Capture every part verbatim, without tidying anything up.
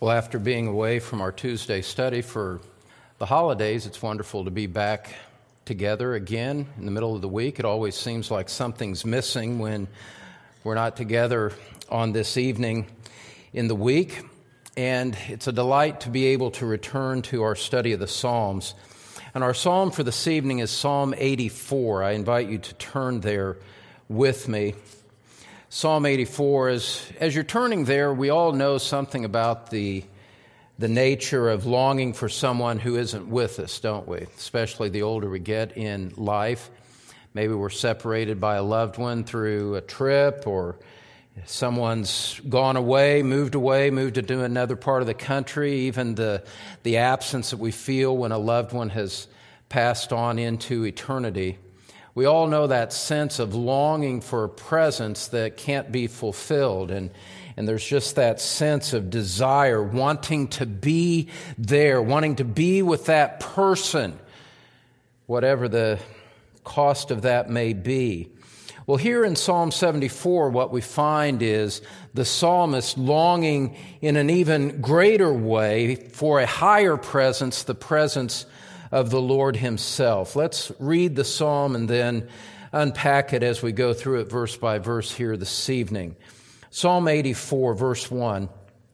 Well, after being away from our Tuesday study for the holidays, it's wonderful to be back together again in the middle of the week. It always seems like something's missing when we're not together on this evening in the week. And it's a delight to be able to return to our study of the Psalms. And our psalm for this evening is Psalm eighty-four. I invite you to turn there with me. Psalm eighty-four, is, as you're turning there, we all know something about the, the nature of longing for someone who isn't with us, don't we? Especially the older we get in life. Maybe we're separated by a loved one through a trip, or someone's gone away, moved away, moved to another part of the country. Even the, the absence that we feel when a loved one has passed on into eternity. We all know that sense of longing for a presence that can't be fulfilled. And, and there's just that sense of desire, wanting to be there, wanting to be with that person, whatever the cost of that may be. Well, here in Psalm seventy-four, what we find is the psalmist longing in an even greater way for a higher presence, the presence of the Lord himself. Let's read the psalm and then unpack it as we go through it verse by verse here this evening. Psalm eighty-four, verse one.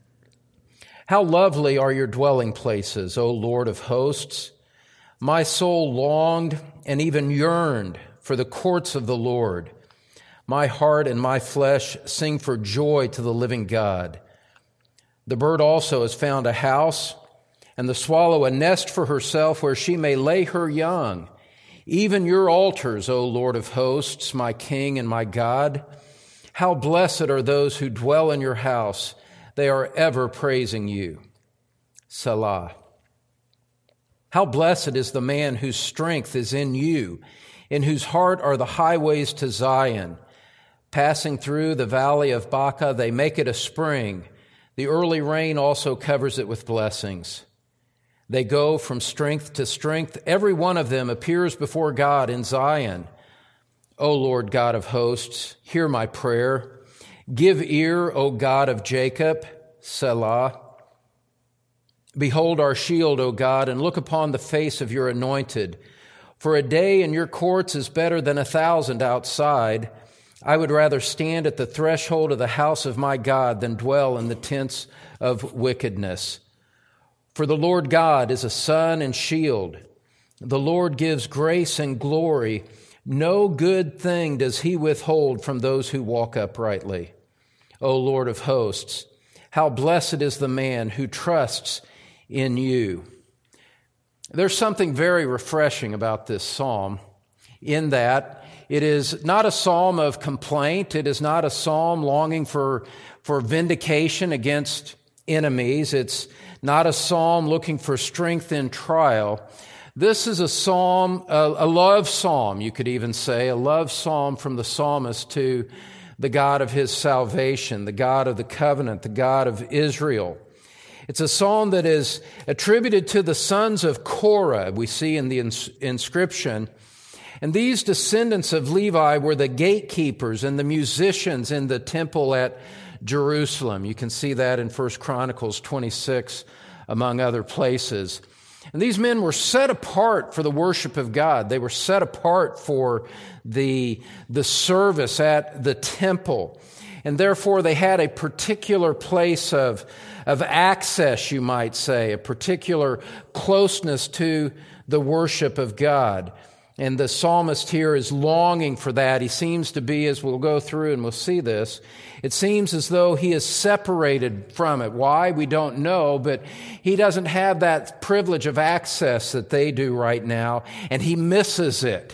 How lovely are your dwelling places, O Lord of hosts! My soul longed and even yearned for the courts of the Lord. My heart and my flesh sing for joy to the living God. The bird also has found a house, and the swallow a nest for herself where she may lay her young. Even your altars, O Lord of hosts, my King and my God. How blessed are those who dwell in your house. They are ever praising you. Selah. How blessed is the man whose strength is in you, in whose heart are the highways to Zion. Passing through the valley of Baca, they make it a spring. The early rain also covers it with blessings. They go from strength to strength. Every one of them appears before God in Zion. O Lord God of hosts, hear my prayer. Give ear, O God of Jacob. Selah. Behold our shield, O God, and look upon the face of your anointed. For a day in your courts is better than a thousand outside. I would rather stand at the threshold of the house of my God than dwell in the tents of wickedness. For the Lord God is a sun and shield. The Lord gives grace and glory. No good thing does he withhold from those who walk uprightly. O Lord of hosts, how blessed is the man who trusts in you. There's something very refreshing about this psalm in that it is not a psalm of complaint. It is not a psalm longing for, for vindication against enemies. It's not a psalm looking for strength in trial. This is a psalm, a, a love psalm, you could even say, a love psalm from the psalmist to the God of his salvation, the God of the covenant, the God of Israel. It's a psalm that is attributed to the sons of Korah, we see in the ins- inscription. And these descendants of Levi were the gatekeepers and the musicians in the temple at Jerusalem. You can see that in First Chronicles twenty-six, among other places. And these men were set apart for the worship of God. They were set apart for the, the service at the temple. And therefore they had a particular place of, of access, you might say, a particular closeness to the worship of God. And the psalmist here is longing for that. He seems to be, as we'll go through and we'll see this, it seems as though he is separated from it. Why? We don't know, but he doesn't have that privilege of access that they do right now, and he misses it.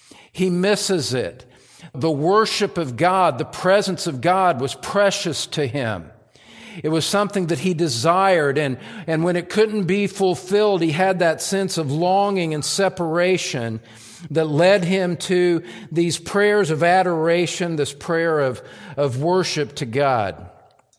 He misses it. The worship of God, the presence of God was precious to him. It was something that he desired, and, and when it couldn't be fulfilled, he had that sense of longing and separation that led him to these prayers of adoration, this prayer of, of worship to God.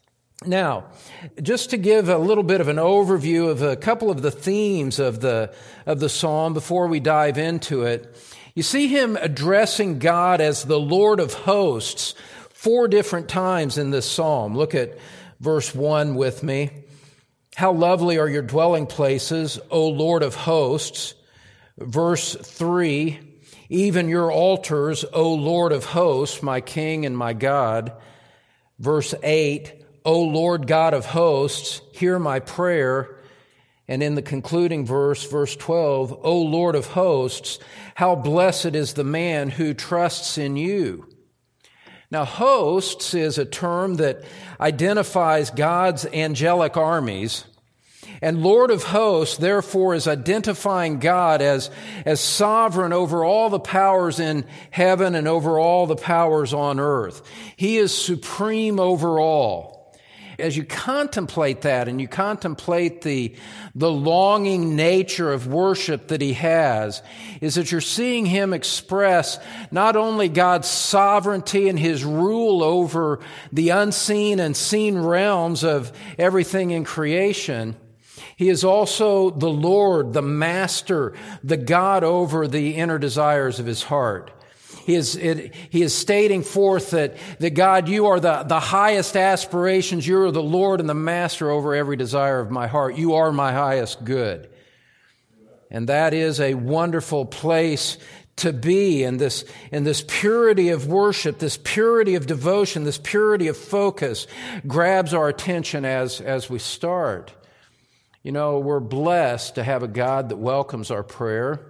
Now, just to give a little bit of an overview of a couple of the themes of the, of the psalm before we dive into it, you see him addressing God as the Lord of hosts four different times in this psalm. Look at verse one with me. How lovely are your dwelling places, O Lord of hosts. Verse three, even your altars, O Lord of hosts, my King and my God. Verse eight, O Lord God of hosts, hear my prayer. And in the concluding verse, verse twelve, O Lord of hosts, how blessed is the man who trusts in you. Now, hosts is a term that identifies God's angelic armies. And Lord of hosts, therefore, is identifying God as, as sovereign over all the powers in heaven and over all the powers on earth. He is supreme over all. As you contemplate that and you contemplate the, the longing nature of worship that he has, is that you're seeing him express not only God's sovereignty and his rule over the unseen and seen realms of everything in creation. He is also the Lord, the Master, the God over the inner desires of his heart. He is, it, he is stating forth that, that God, you are the, the highest aspirations. You are the Lord and the Master over every desire of my heart. You are my highest good. And that is a wonderful place to be in this, in this purity of worship, this purity of devotion, this purity of focus grabs our attention as, as we start. You know, we're blessed to have a God that welcomes our prayer,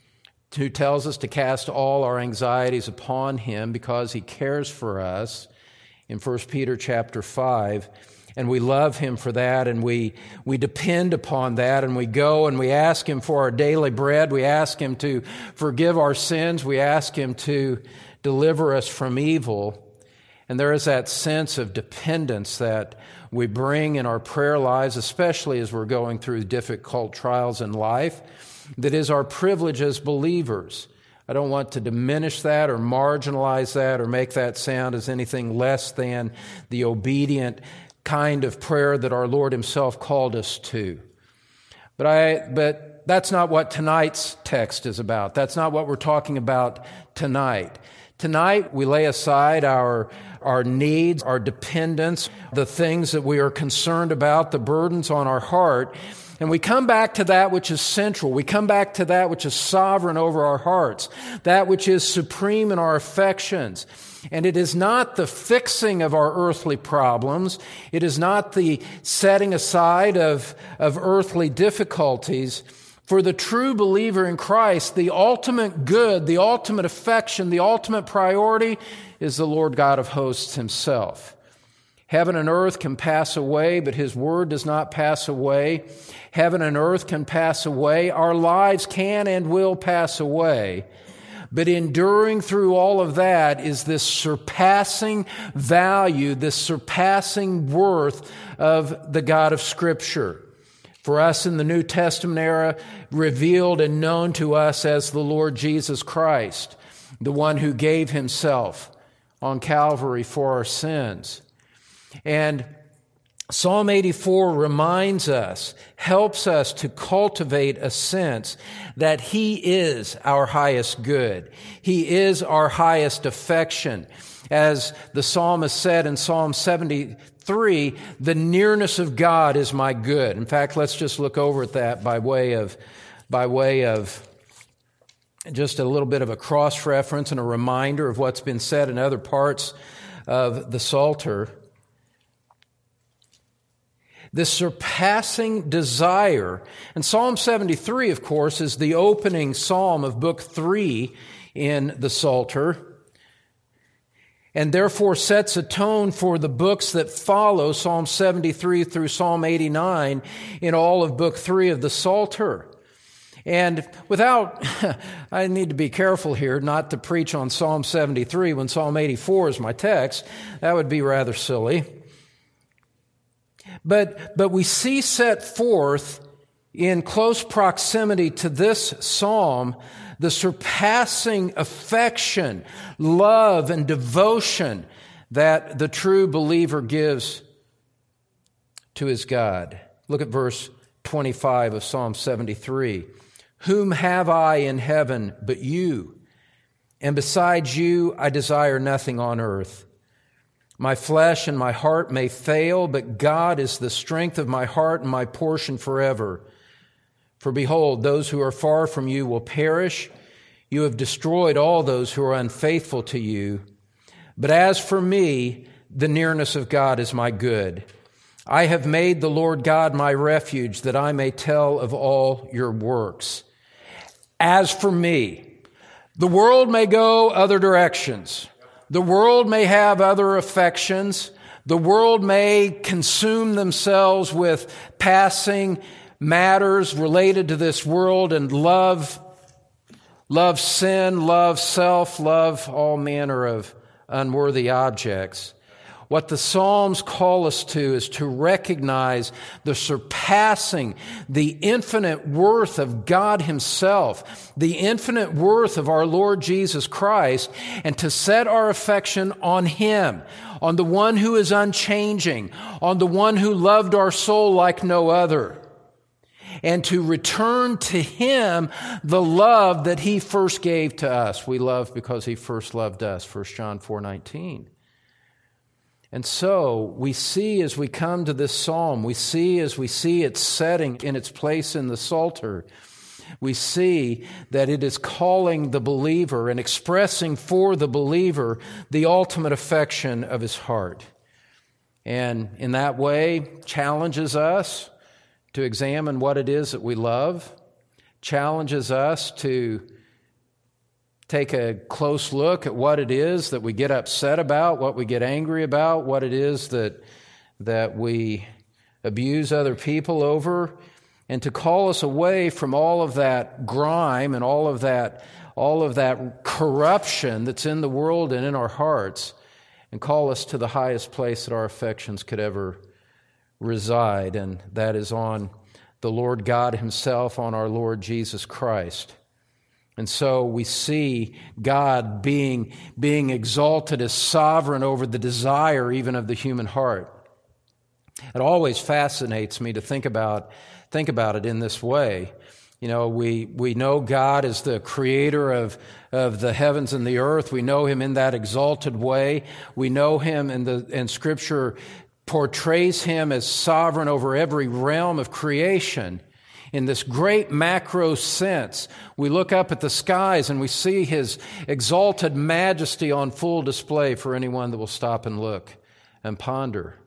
who tells us to cast all our anxieties upon him because he cares for us in First Peter chapter five. And we love him for that, and we, we depend upon that, and we go and we ask him for our daily bread. We ask him to forgive our sins. We ask him to deliver us from evil. And there is that sense of dependence that we bring in our prayer lives, especially as we're going through difficult trials in life, that is our privilege as believers. I don't want to diminish that or marginalize that or make that sound as anything less than the obedient kind of prayer that our Lord himself called us to. But I, but that's not what tonight's text is about. That's not what we're talking about tonight. Tonight, we lay aside our, our needs, our dependence, the things that we are concerned about, the burdens on our heart, and we come back to that which is central. We come back to that which is sovereign over our hearts, that which is supreme in our affections. And it is not the fixing of our earthly problems. It is not the setting aside of, of earthly difficulties. For the true believer in Christ, the ultimate good, the ultimate affection, the ultimate priority is the Lord God of hosts himself. Heaven and earth can pass away, but his word does not pass away. Heaven and earth can pass away. Our lives can and will pass away. But enduring through all of that is this surpassing value, this surpassing worth of the God of Scripture. For us in the New Testament era, revealed and known to us as the Lord Jesus Christ, the one who gave himself on Calvary for our sins. And Psalm eighty-four reminds us, helps us to cultivate a sense that he is our highest good. He is our highest affection. As the psalmist said in Psalm seventy-three, the nearness of God is my good. In fact, let's just look over at that by way of, by way of just a little bit of a cross-reference and a reminder of what's been said in other parts of the Psalter. This surpassing desire. And Psalm seventy-three, of course, is the opening psalm of book three in the Psalter, and therefore sets a tone for the books that follow, Psalm seventy-three through Psalm eighty-nine, in all of book three of the Psalter. And without, I need to be careful here not to preach on Psalm seventy-three when Psalm eighty-four is my text. That would be rather silly. But, but we see set forth in close proximity to this psalm the surpassing affection, love, and devotion that the true believer gives to his God. Look at verse twenty-five of Psalm seventy-three. Whom have I in heaven but you? And besides you, I desire nothing on earth. My flesh and my heart may fail, but God is the strength of my heart and my portion forever. For behold, those who are far from you will perish. You have destroyed all those who are unfaithful to you. But as for me, the nearness of God is my good. I have made the Lord God my refuge, that I may tell of all your works. As for me, the world may go other directions. The world may have other affections. The world may consume themselves with passing matters related to this world and love, love sin, love self, love all manner of unworthy objects. What the Psalms call us to is to recognize the surpassing, the infinite worth of God Himself, the infinite worth of our Lord Jesus Christ, and to set our affection on Him, on the one who is unchanging, on the one who loved our soul like no other, and to return to Him the love that He first gave to us. We love because He first loved us, First John four nineteen. And so we see as we come to this psalm, we see as we see its setting in its place in the Psalter, we see that it is calling the believer and expressing for the believer the ultimate affection of his heart. And in that way, challenges us to examine what it is that we love, challenges us to take a close look at what it is that we get upset about, what we get angry about, what it is that that we abuse other people over, and to call us away from all of that grime and all of that all of that corruption that's in the world and in our hearts, and call us to the highest place that our affections could ever reside, and that is on the Lord God Himself, on our Lord Jesus Christ. And so we see God being, being exalted as sovereign over the desire even of the human heart. It always fascinates me to think about, think about it in this way. You know, we, we know God as the creator of, of the heavens and the earth. We know Him in that exalted way. We know Him, and the, and Scripture portrays Him as sovereign over every realm of creation. In this great macro sense, we look up at the skies and we see His exalted majesty on full display for anyone that will stop and look and ponder.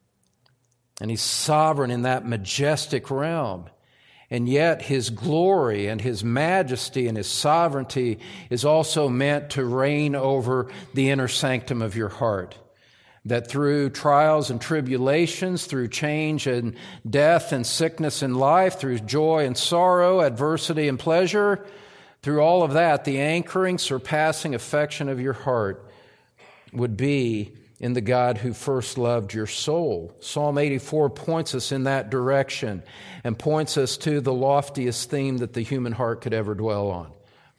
And He's sovereign in that majestic realm. And yet His glory and His majesty and His sovereignty is also meant to reign over the inner sanctum of your heart. That through trials and tribulations, through change and death and sickness in life, through joy and sorrow, adversity and pleasure, through all of that, the anchoring, surpassing affection of your heart would be in the God who first loved your soul. Psalm eighty-four points us in that direction and points us to the loftiest theme that the human heart could ever dwell on.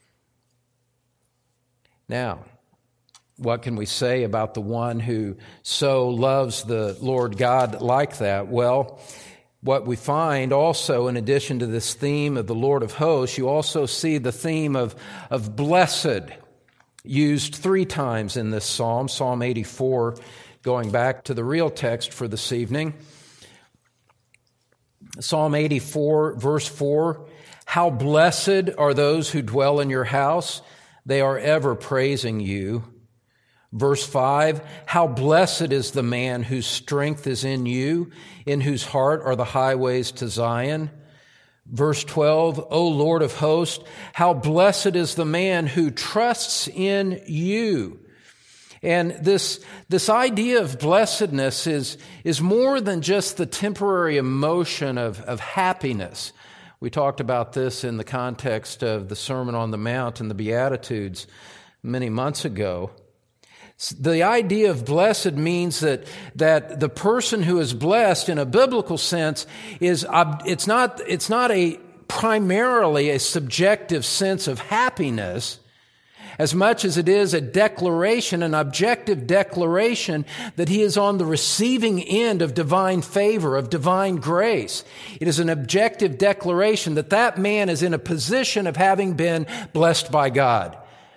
Now, what can we say about the one who so loves the Lord God like that? Well, what we find also, in addition to this theme of the Lord of hosts, you also see the theme of, of blessed used three times in this psalm, Psalm eighty-four, going back to the real text for this evening. Psalm eighty-four, verse four, how blessed are those who dwell in your house. They are ever praising you. Verse five, how blessed is the man whose strength is in you, in whose heart are the highways to Zion. Verse twelve, O Lord of hosts, how blessed is the man who trusts in you. And this, this idea of blessedness is, is more than just the temporary emotion of, of happiness. We talked about this in the context of the Sermon on the Mount and the Beatitudes many months ago. The idea of blessed means that, that the person who is blessed in a biblical sense is, it's not, it's not a primarily a subjective sense of happiness as much as it is a declaration, an objective declaration that he is on the receiving end of divine favor, of divine grace. It is an objective declaration that that man is in a position of having been blessed by God.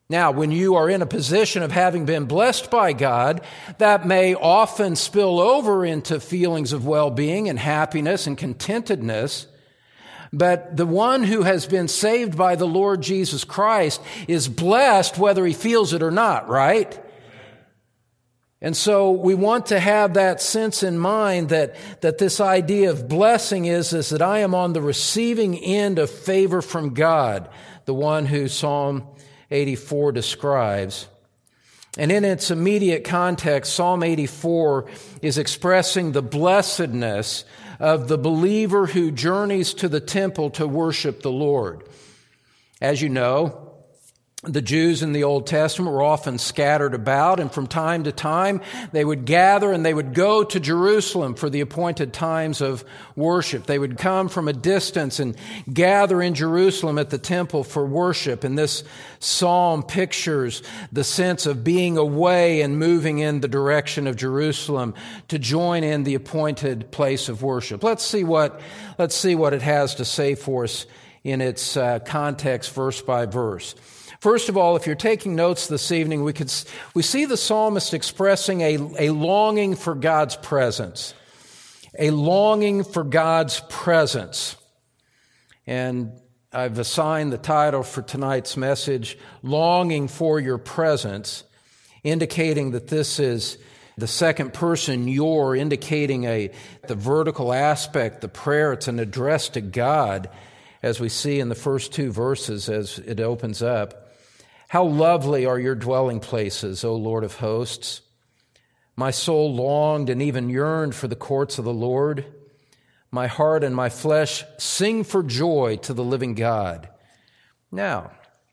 Now, when you are in a position of having been blessed by God, that may often spill over into feelings of well-being and happiness and contentedness. But the one who has been saved by the Lord Jesus Christ is blessed whether he feels it or not, right? And so we want to have that sense in mind that, that this idea of blessing is, is that I am on the receiving end of favor from God, the one who Psalm eighty-four describes. And in its immediate context, Psalm eighty-four is expressing the blessedness of the believer who journeys to the temple to worship the Lord. As you know, the Jews in the Old Testament were often scattered about, and from time to time they would gather and they would go to Jerusalem for the appointed times of worship. They would come from a distance and gather in Jerusalem at the temple for worship. And this psalm pictures the sense of being away and moving in the direction of Jerusalem to join in the appointed place of worship. Let's see what, let's see what it has to say for us in its uh, context, verse by verse. First of all, if you're taking notes this evening, we could we see the psalmist expressing a, a longing for God's presence, a longing for God's presence. And I've assigned the title for tonight's message, Longing for Your Presence, indicating that this is the second person, your, indicating a the vertical aspect, the prayer. It's an address to God, as we see in the first two verses as it opens up. How lovely are your dwelling places, O Lord of hosts. My soul longed and even yearned for the courts of the Lord. My heart and my flesh sing for joy to the living God. Now,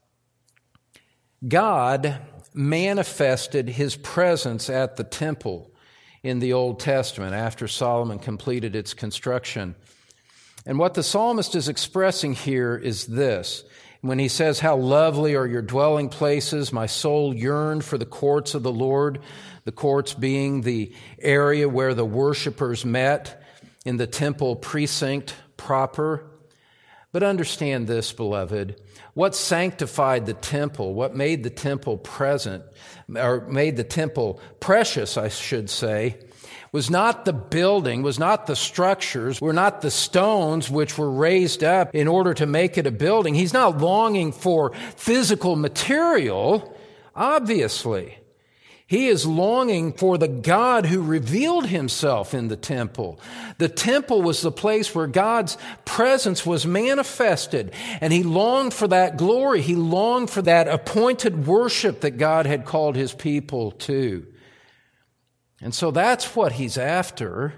God manifested his presence at the temple in the Old Testament after Solomon completed its construction. And what the psalmist is expressing here is this. When he says, how lovely are your dwelling places, my soul yearned for the courts of the Lord, the courts being the area where the worshipers met in the temple precinct proper. But understand this, beloved, what sanctified the temple, what made the temple present, or made the temple precious, I should say, was not the building, was not the structures, were not the stones which were raised up in order to make it a building. He's not longing for physical material, obviously. He is longing for the God who revealed himself in the temple. The temple was the place where God's presence was manifested, and he longed for that glory. He longed for that appointed worship that God had called his people to. And so that's what he's after.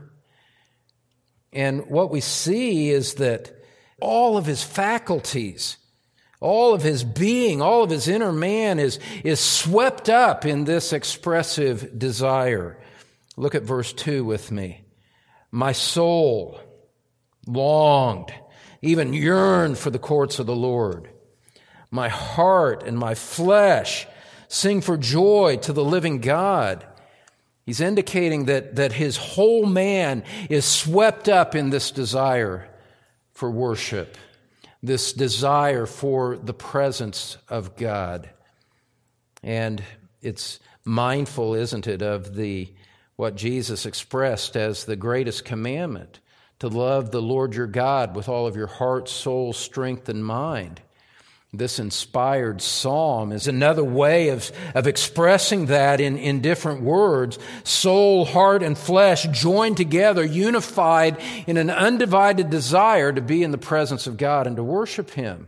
And what we see is that all of his faculties, all of his being, all of his inner man is, is swept up in this expressive desire. Look at verse two with me. My soul longed, even yearned for the courts of the Lord. My heart and my flesh sing for joy to the living God. He's indicating that, that his whole man is swept up in this desire for worship, this desire for the presence of God. And it's mindful, isn't it, of the what Jesus expressed as the greatest commandment, to love the Lord your God with all of your heart, soul, strength, and mind. This inspired psalm is another way of, of expressing that in, in different words. Soul, heart, and flesh joined together, unified in an undivided desire to be in the presence of God and to worship him.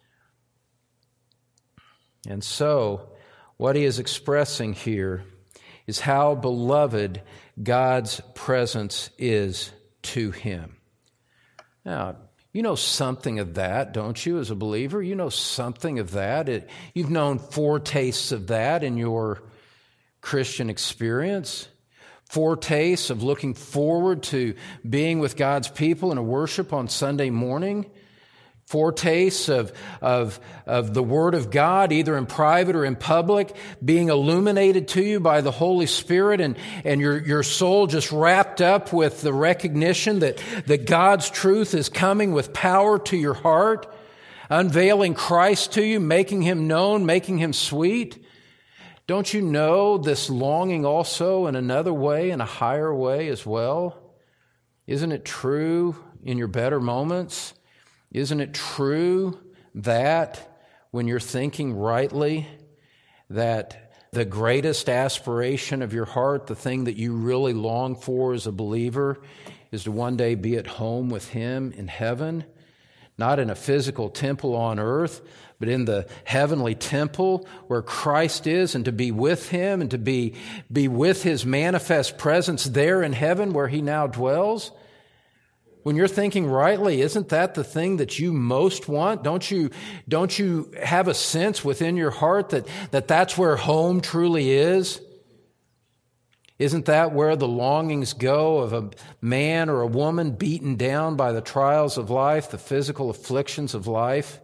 And so, what he is expressing here is how beloved God's presence is to him. Now, you know something of that, don't you, as a believer? You know something of that. It, you've known foretastes of that in your Christian experience. Foretastes of looking forward to being with God's people in a worship on Sunday morning. Foretastes of, of, of the Word of God, either in private or in public, being illuminated to you by the Holy Spirit, and, and your, your soul just wrapped up with the recognition that, that God's truth is coming with power to your heart. unveiling Christ to you, making Him known, making Him sweet? Don't you know this longing also in another way, in a higher way as well? Isn't it true in your better moments? Isn't it true that when you're thinking rightly, that the greatest aspiration of your heart, the thing that you really long for as a believer, is to one day be at home with Him in heaven? Not in a physical temple on earth, but in the heavenly temple where Christ is, and to be with Him and to be, be with His manifest presence there in heaven where He now dwells. When you're thinking rightly, isn't that the thing that you most want? Don't you, don't you have a sense within your heart that, that that's where home truly is? Isn't that where the longings go of a man or a woman beaten down by the trials of life, the physical afflictions of life?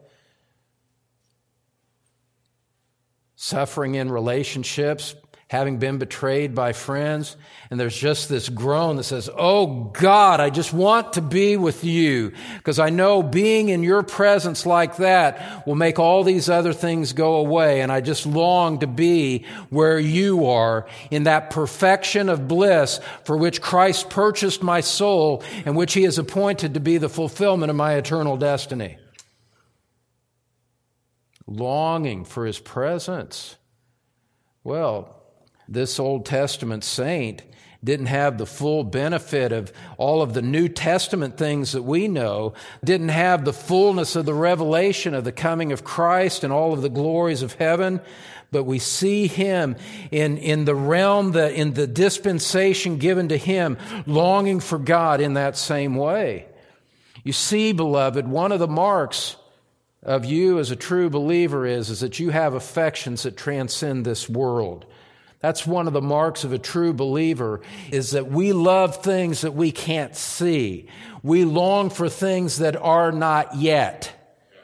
Suffering in relationships, having been betrayed by friends, and there's just this groan that says, "Oh God, I just want to be with you, because I know being in your presence like that will make all these other things go away, and I just long to be where you are, in that perfection of bliss for which Christ purchased my soul and which He has appointed to be the fulfillment of my eternal destiny." Longing for His presence. Well, this Old Testament saint didn't have the full benefit of all of the New Testament things that we know, didn't have the fullness of the revelation of the coming of Christ and all of the glories of heaven, but we see him in, in the realm, the, in the dispensation given to him, longing for God in that same way. You see, beloved, one of the marks of you as a true believer is, is that you have affections that transcend this world. That's one of the marks of a true believer, is that we love things that we can't see. We long for things that are not yet.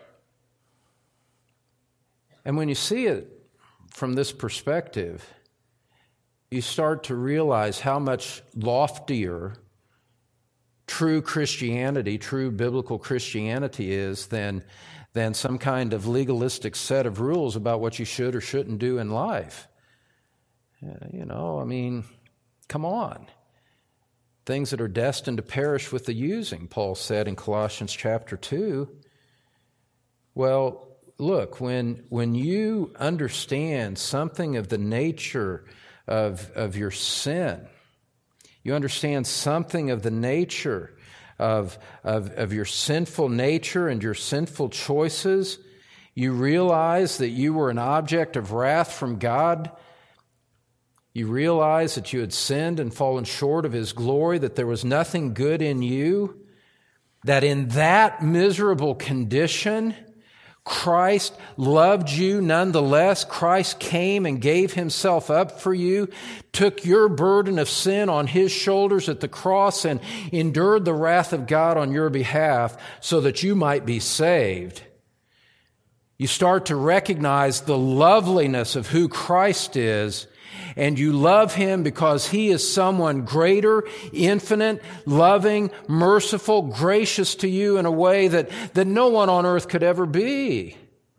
And when you see it from this perspective, you start to realize how much loftier true Christianity, true biblical Christianity is than, than some kind of legalistic set of rules about what you should or shouldn't do in life. You know, I mean, come on. Things that are destined to perish with the using, Paul said in Colossians chapter two. Well, look, when when you understand something of the nature of, of your sin, you understand something of the nature of, of, of your sinful nature and your sinful choices, you realize that you were an object of wrath from God. You realize that you had sinned and fallen short of His glory, that there was nothing good in you, that in that miserable condition, Christ loved you nonetheless. Christ came and gave Himself up for you, took your burden of sin on His shoulders at the cross, and endured the wrath of God on your behalf so that you might be saved. You start to recognize the loveliness of who Christ is, and you love Him because He is someone greater, infinite, loving, merciful, gracious to you in a way that, that no one on earth could ever be.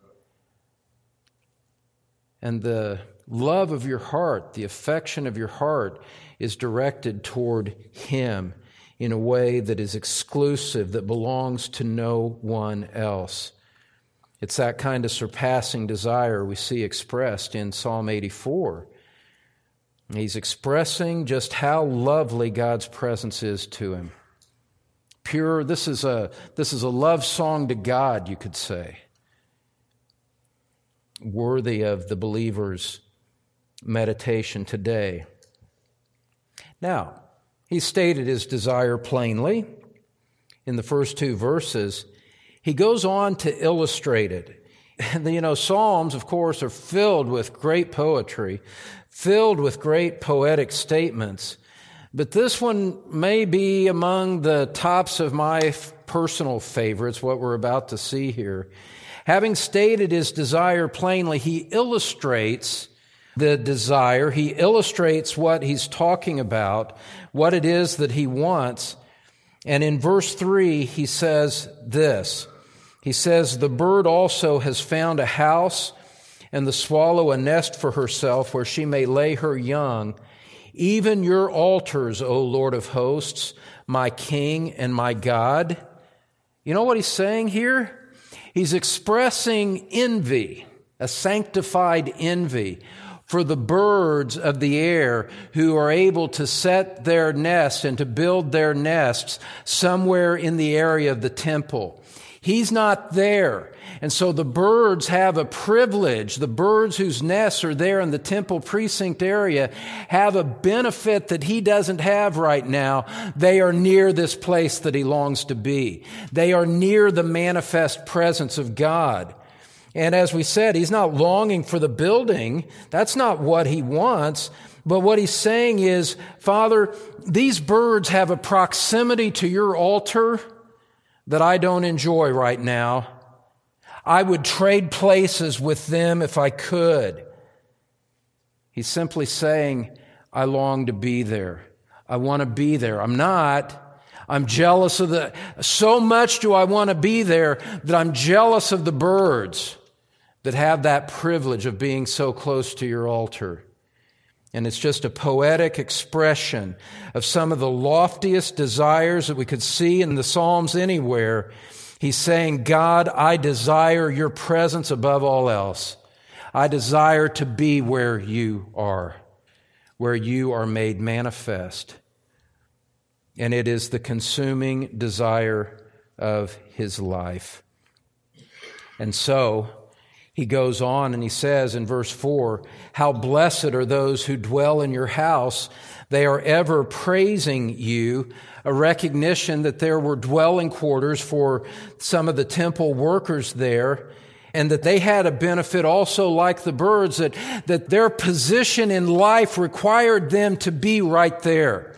And the love of your heart, the affection of your heart, is directed toward Him in a way that is exclusive, that belongs to no one else. It's that kind of surpassing desire we see expressed in Psalm eighty-four. He's expressing just how lovely God's presence is to him. Pure, this is a, this is a love song to God, you could say. Worthy of the believer's meditation today. Now, he stated his desire plainly in the first two verses. He goes on to illustrate it. And, you know, Psalms, of course, are filled with great poetry, filled with great poetic statements. But this one may be among the tops of my personal favorites, what we're about to see here. Having stated his desire plainly, he illustrates the desire. He illustrates what he's talking about, what it is that he wants. And in verse three, he says this. He says, the bird also has found a house, and the swallow a nest for herself, where she may lay her young. Even your altars, O Lord of hosts, my King and my God. You know what he's saying here? He's expressing envy, a sanctified envy, for the birds of the air who are able to set their nests and to build their nests somewhere in the area of the temple. He's not there. And so the birds have a privilege. The birds whose nests are there in the temple precinct area have a benefit that he doesn't have right now. They are near this place that he longs to be. They are near the manifest presence of God. And as we said, he's not longing for the building. That's not what he wants. But what he's saying is, Father, these birds have a proximity to your altar that I don't enjoy right now. I would trade places with them if I could. He's simply saying, I long to be there. I want to be there. I'm not. I'm jealous of the, so much do I want to be there that I'm jealous of the birds that have that privilege of being so close to your altar. And it's just a poetic expression of some of the loftiest desires that we could see in the Psalms anywhere. He's saying, God, I desire your presence above all else. I desire to be where you are, where you are made manifest. And it is the consuming desire of his life. And so he goes on and he says in verse four, how blessed are those who dwell in your house. They are ever praising you, a recognition that there were dwelling quarters for some of the temple workers there, and that they had a benefit also like the birds, that, that their position in life required them to be right there.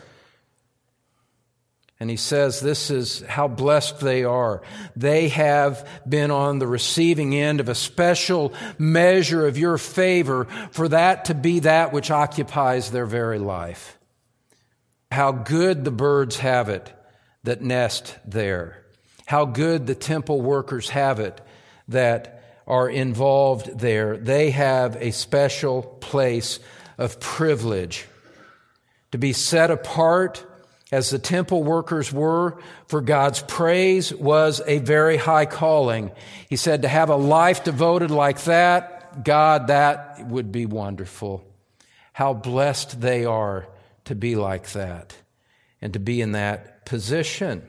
And he says this is how blessed they are. They have been on the receiving end of a special measure of your favor for that to be that which occupies their very life. How good the birds have it that nest there. How good the temple workers have it that are involved there. They have a special place of privilege to be set apart as the temple workers were, for God's praise was a very high calling. He said to have a life devoted like that, God, that would be wonderful. How blessed they are to be like that and to be in that position.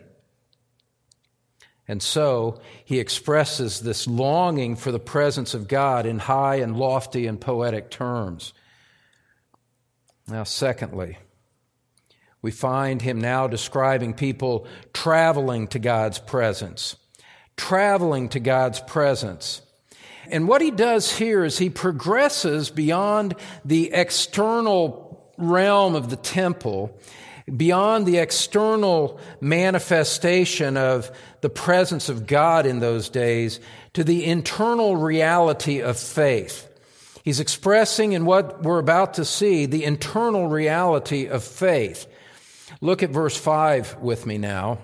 And so he expresses this longing for the presence of God in high and lofty and poetic terms. Now, secondly, we find him now describing people traveling to God's presence. Traveling to God's presence. And what he does here is he progresses beyond the external realm of the temple, beyond the external manifestation of the presence of God in those days, to the internal reality of faith. He's expressing in what we're about to see the internal reality of faith. Look at verse five with me now.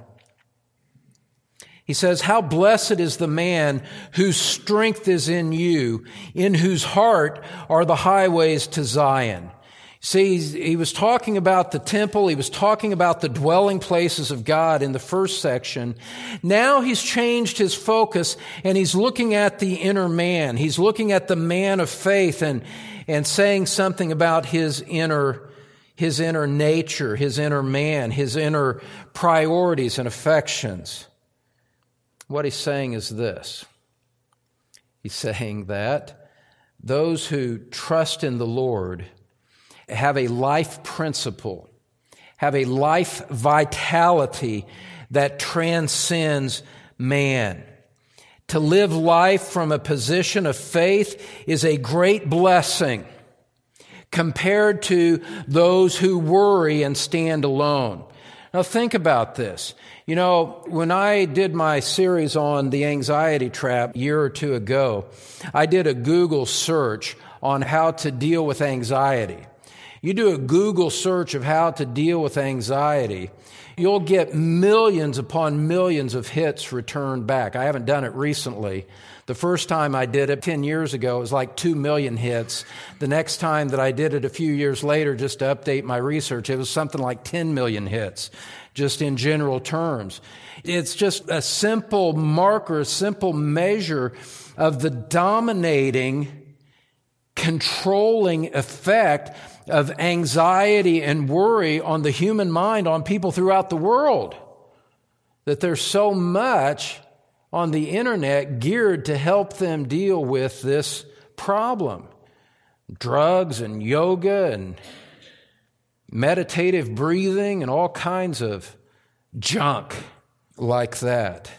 He says, how blessed is the man whose strength is in you, in whose heart are the highways to Zion. See, he was talking about the temple. He was talking about the dwelling places of God in the first section. Now he's changed his focus and he's looking at the inner man. He's looking at the man of faith and, and saying something about his inner his inner nature, his inner man, his inner priorities and affections. What he's saying is this. He's saying that those who trust in the Lord have a life principle, have a life vitality that transcends man. To live life from a position of faith is a great blessing compared to those who worry and stand alone. Now think about this. You know, when I did my series on the anxiety trap a year or two ago, I did a Google search on how to deal with anxiety. You do a Google search of how to deal with anxiety, you'll get millions upon millions of hits returned back. I haven't done it recently. The first time I did it ten years ago, it was like two million hits. The next time that I did it a few years later, just to update my research, it was something like ten million hits, just in general terms. It's just a simple marker, a simple measure of the dominating, controlling effect of anxiety and worry on the human mind, on people throughout the world. That there's so much on the internet geared to help them deal with this problem. Drugs and yoga and meditative breathing and all kinds of junk like that.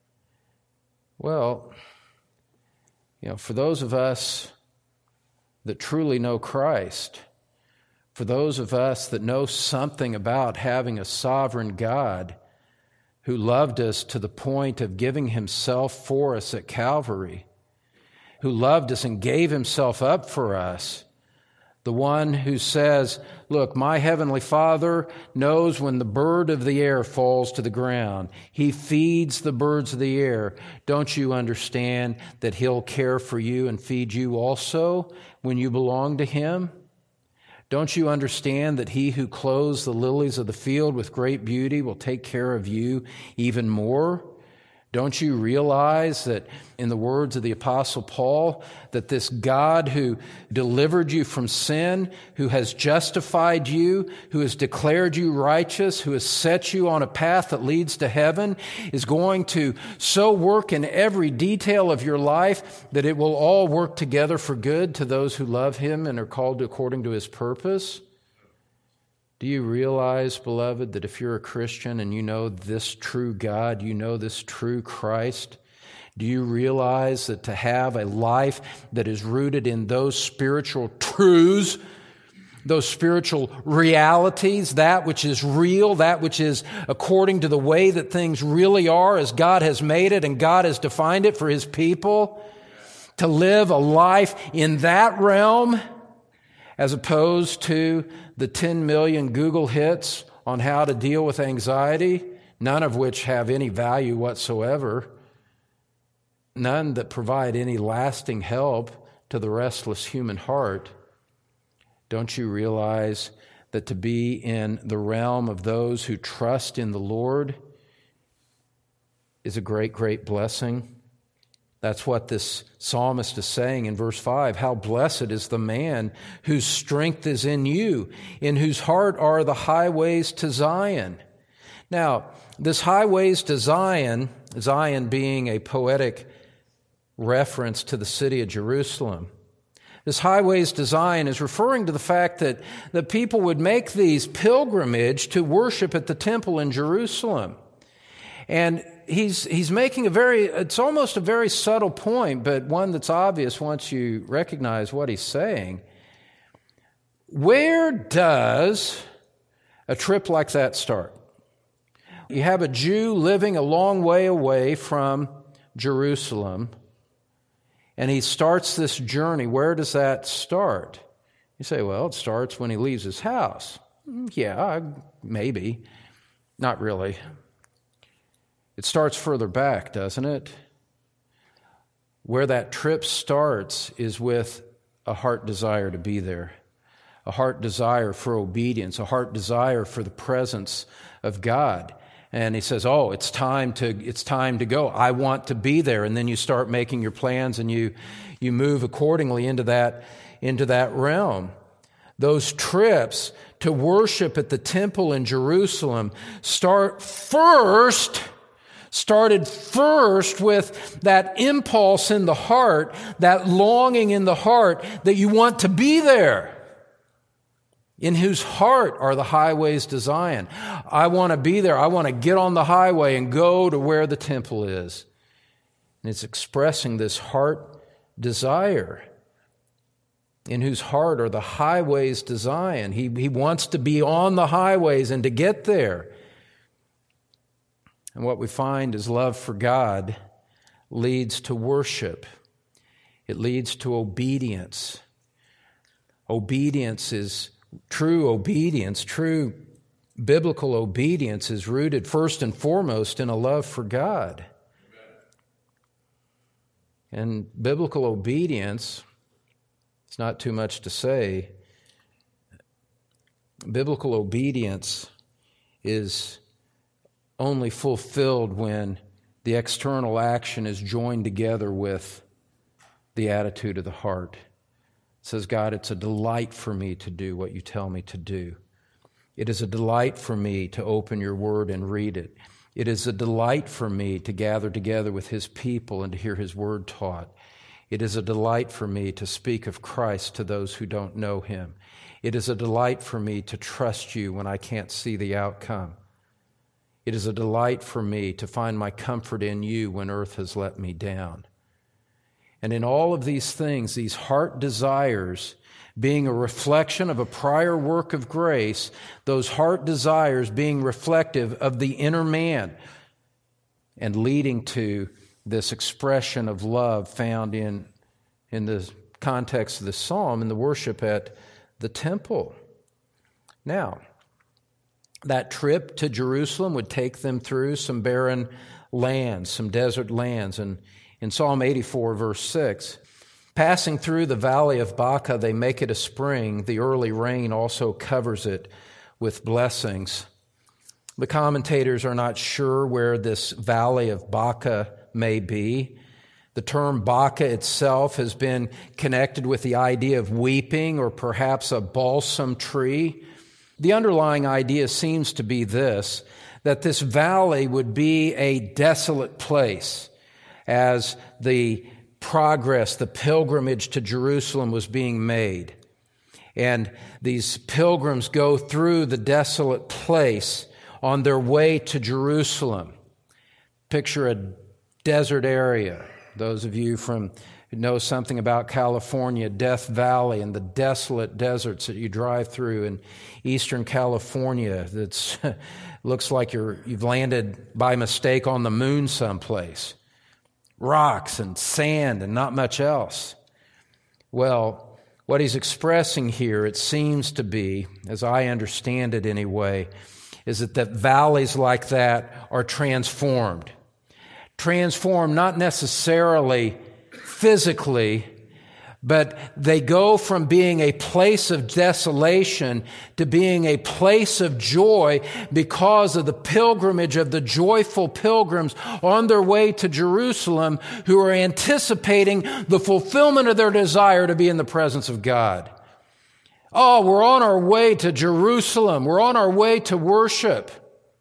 Well, you know, for those of us that truly know Christ, for those of us that know something about having a sovereign God who loved us to the point of giving himself for us at Calvary, who loved us and gave himself up for us, the one who says, look, my heavenly Father knows when the bird of the air falls to the ground. He feeds the birds of the air. Don't you understand that he'll care for you and feed you also when you belong to him? Don't you understand that he who clothes the lilies of the field with great beauty will take care of you even more? Don't you realize that, in the words of the Apostle Paul, that this God who delivered you from sin, who has justified you, who has declared you righteous, who has set you on a path that leads to heaven, is going to so work in every detail of your life that it will all work together for good to those who love him and are called according to his purpose? Do you realize, beloved, that if you're a Christian and you know this true God, you know this true Christ, do you realize that to have a life that is rooted in those spiritual truths, those spiritual realities, that which is real, that which is according to the way that things really are as God has made it and God has defined it for his people, to live a life in that realm as opposed to the ten million Google hits on how to deal with anxiety, none of which have any value whatsoever, none that provide any lasting help to the restless human heart. Don't you realize that to be in the realm of those who trust in the Lord is a great, great blessing? That's what this psalmist is saying in verse five. How blessed is the man whose strength is in you, in whose heart are the highways to Zion. Now, this highways to Zion, Zion being a poetic reference to the city of Jerusalem, this highways to Zion is referring to the fact that the people would make these pilgrimage to worship at the temple in Jerusalem. And he's he's making a very, it's almost a very subtle point, but one that's obvious once you recognize what he's saying. Where does a trip like that start? You have a Jew living a long way away from Jerusalem, and he starts this journey. Where does that start? You say, well, it starts when he leaves his house. Yeah, maybe. Not really. It starts further back, doesn't it? Where that trip starts is with a heart desire to be there, a heart desire for obedience, a heart desire for the presence of God. And he says, oh, it's time to it's time to go. I want to be there. And then you start making your plans and you you move accordingly into that into that realm. Those trips to worship at the temple in Jerusalem start first started first with that impulse in the heart, that longing in the heart that you want to be there. In whose heart are the highways to Zion. I want to be there. I want to get on the highway and go to where the temple is. And it's expressing this heart desire. In whose heart are the highways to Zion. He, he wants to be on the highways and to get there. And what we find is love for God leads to worship. It leads to obedience. Obedience is true obedience, true biblical obedience is rooted first and foremost in a love for God. And biblical obedience, it's not too much to say, biblical obedience is only fulfilled when the external action is joined together with the attitude of the heart. It says, God, it's a delight for me to do what you tell me to do. It is a delight for me to open your word and read it. It is a delight for me to gather together with his people and to hear his word taught. It is a delight for me to speak of Christ to those who don't know him. It is a delight for me to trust you when I can't see the outcome. It is a delight for me to find my comfort in you when earth has let me down. And in all of these things, these heart desires, being a reflection of a prior work of grace, those heart desires being reflective of the inner man and leading to this expression of love found in, in the context of the psalm and the worship at the temple. Now, that trip to Jerusalem would take them through some barren lands, some desert lands. And in Psalm eighty-four, verse six, passing through the valley of Baca, they make it a spring. The early rain also covers it with blessings. The commentators are not sure where this valley of Baca may be. The term Baca itself has been connected with the idea of weeping or perhaps a balsam tree. The underlying idea seems to be this, that this valley would be a desolate place as the progress, the pilgrimage to Jerusalem was being made. And these pilgrims go through the desolate place on their way to Jerusalem. Picture a desert area. Those of you from who know something about California, Death Valley and the desolate deserts that you drive through in eastern California, that looks like you're, you've landed by mistake on the moon someplace. Rocks and sand and not much else. Well, what he's expressing here, it seems to be, as I understand it anyway, is that, that valleys like that are transformed. Transformed not necessarily physically, but they go from being a place of desolation to being a place of joy because of the pilgrimage of the joyful pilgrims on their way to Jerusalem who are anticipating the fulfillment of their desire to be in the presence of God. Oh, we're on our way to Jerusalem. We're on our way to worship.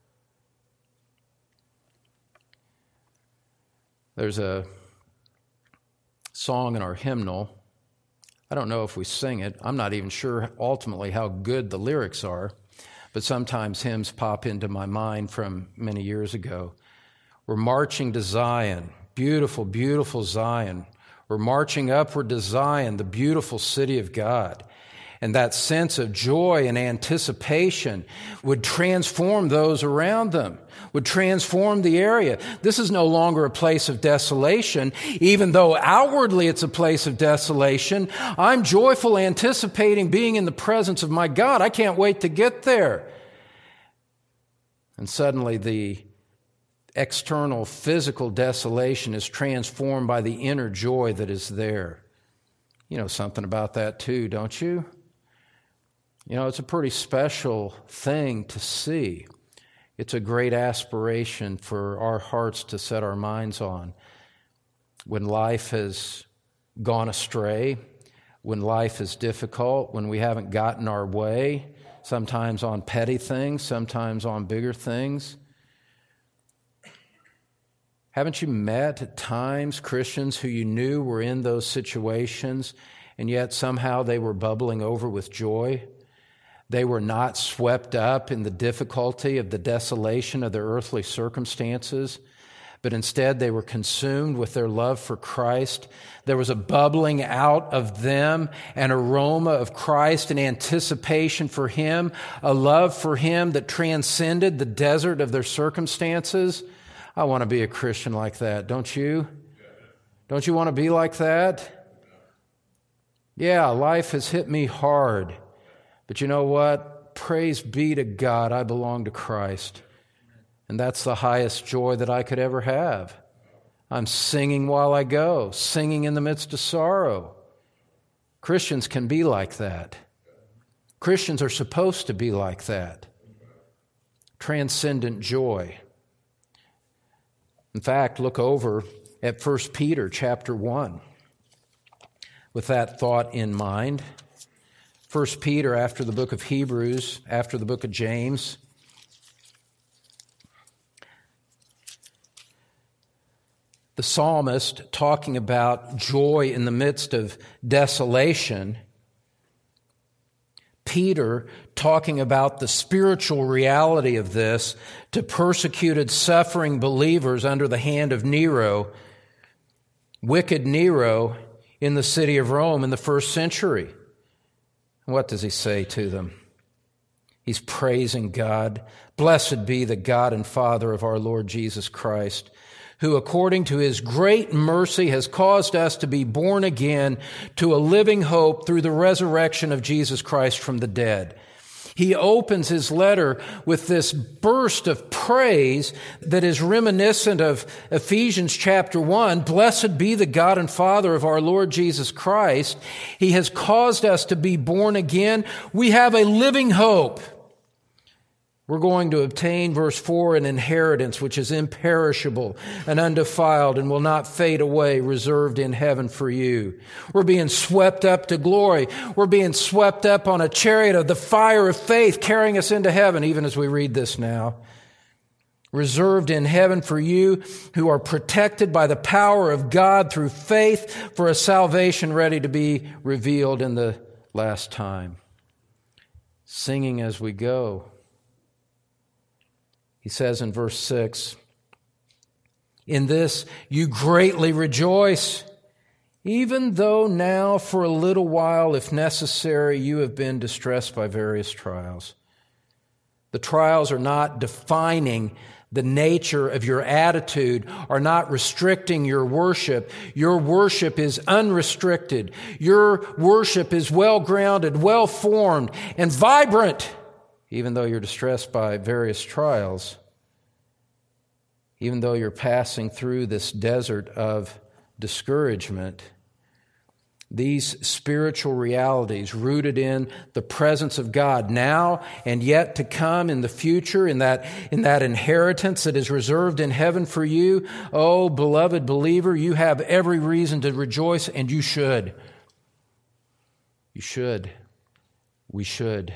There's a song in our hymnal. I don't know if we sing it. I'm not even sure ultimately how good the lyrics are, but sometimes hymns pop into my mind from many years ago. We're marching to Zion, beautiful, beautiful Zion. We're marching upward to Zion, the beautiful city of God. And that sense of joy and anticipation would transform those around them, would transform the area. This is no longer a place of desolation. Even though outwardly it's a place of desolation, I'm joyful anticipating being in the presence of my God. I can't wait to get there. And suddenly the external physical desolation is transformed by the inner joy that is there. You know something about that too, don't you? You know, it's a pretty special thing to see. It's a great aspiration for our hearts to set our minds on. When life has gone astray, when life is difficult, when we haven't gotten our way, sometimes on petty things, sometimes on bigger things. Haven't you met at times Christians who you knew were in those situations, and yet somehow they were bubbling over with joy? They were not swept up in the difficulty of the desolation of their earthly circumstances, but instead they were consumed with their love for Christ. There was a bubbling out of them, an aroma of Christ, an anticipation for Him, a love for Him that transcended the desert of their circumstances. I want to be a Christian like that, don't you? Don't you want to be like that? Yeah, life has hit me hard. But you know what? praise be to God, I belong to Christ. And that's the highest joy that I could ever have. I'm singing while I go, singing in the midst of sorrow. Christians can be like that. Christians are supposed to be like that. Transcendent joy. In fact, look over at First Peter chapter one with that thought in mind. First Peter, after the book of Hebrews, after the book of James. The psalmist, talking about joy in the midst of desolation. Peter, talking about the spiritual reality of this to persecuted, suffering believers under the hand of Nero, wicked Nero in the city of Rome in the first century. What does he say to them? He's praising God. Blessed be the God and Father of our Lord Jesus Christ, who according to His great mercy has caused us to be born again to a living hope through the resurrection of Jesus Christ from the dead. He opens his letter with this burst of praise that is reminiscent of Ephesians chapter one. Blessed be the God and Father of our Lord Jesus Christ. He has caused us to be born again. We have a living hope. We're going to obtain, verse four, an inheritance which is imperishable and undefiled and will not fade away, reserved in heaven for you. We're being swept up to glory. We're being swept up on a chariot of the fire of faith, carrying us into heaven, even as we read this now. Reserved in heaven for you who are protected by the power of God through faith for a salvation ready to be revealed in the last time. Singing as we go. He says in verse six, in this you greatly rejoice, even though now for a little while, if necessary, you have been distressed by various trials. The trials are not defining the nature of your attitude, are not restricting your worship. Your worship is unrestricted. Your worship is well-grounded, well-formed, and vibrant. Even though you're distressed by various trials, even though you're passing through this desert of discouragement, these spiritual realities rooted in the presence of God now and yet to come in the future, in that, in that inheritance that is reserved in heaven for you, oh, beloved believer, you have every reason to rejoice, and you should. You should. We should.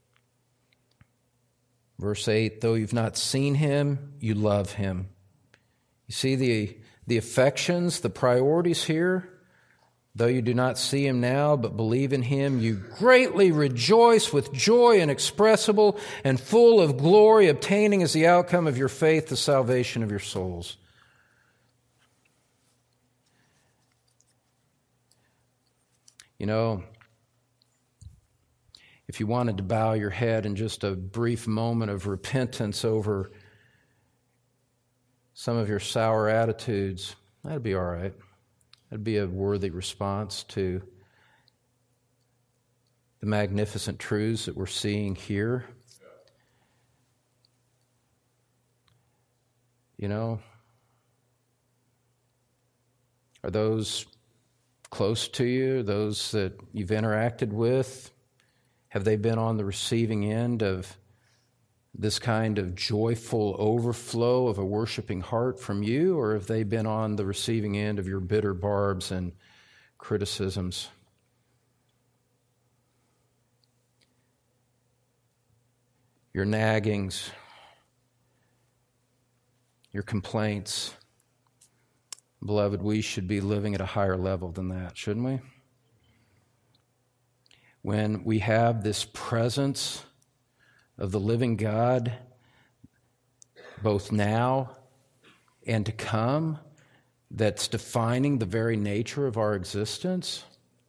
Verse eight, though you've not seen Him, you love Him. You see the, the affections, the priorities here? Though you do not see Him now, but believe in Him, you greatly rejoice with joy inexpressible and full of glory, obtaining as the outcome of your faith the salvation of your souls. You know, if you wanted to bow your head in just a brief moment of repentance over some of your sour attitudes, that'd be all right. That'd be a worthy response to the magnificent truths that we're seeing here. You know, are those close to you, those that you've interacted with, have they been on the receiving end of this kind of joyful overflow of a worshiping heart from you, or have they been on the receiving end of your bitter barbs and criticisms? Your naggings, your complaints? Beloved, we should be living at a higher level than that, shouldn't we? When we have this presence of the living God, both now and to come, that's defining the very nature of our existence,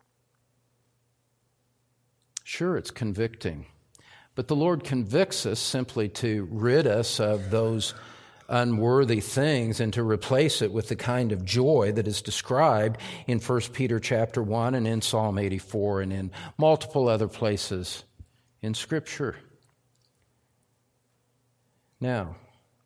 sure, it's convicting. But the Lord convicts us simply to rid us of those unworthy things and to replace it with the kind of joy that is described in First Peter chapter one and in Psalm eighty-four and in multiple other places in Scripture. now.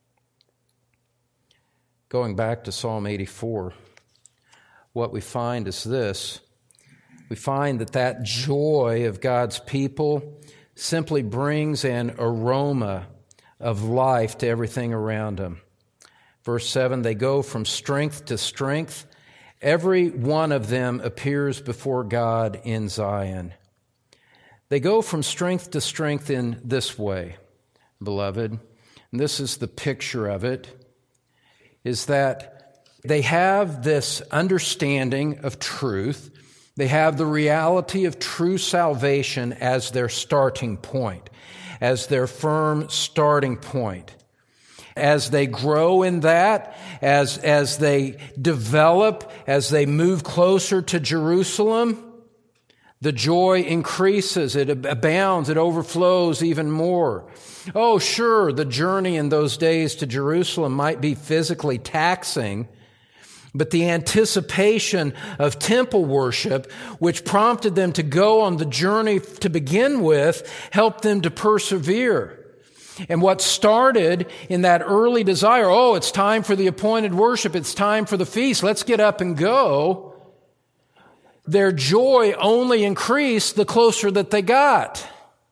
Going back to Psalm eighty-four, what we find is this. We find that that joy of God's people simply brings an aroma of life to everything around them. Verse seven, they go from strength to strength. Every one of them appears before God in Zion. They go from strength to strength in this way, beloved. And this is the picture of it, is that they have this understanding of truth. They have the reality of true salvation as their starting point, as their firm starting point. As they grow in that, as, as they develop, as they move closer to Jerusalem, the joy increases, it abounds, it overflows even more. Oh, sure, the journey in those days to Jerusalem might be physically taxing, but the anticipation of temple worship, which prompted them to go on the journey to begin with, helped them to persevere. And what started in that early desire, oh, it's time for the appointed worship, it's time for the feast, let's get up and go, their joy only increased the closer that they got.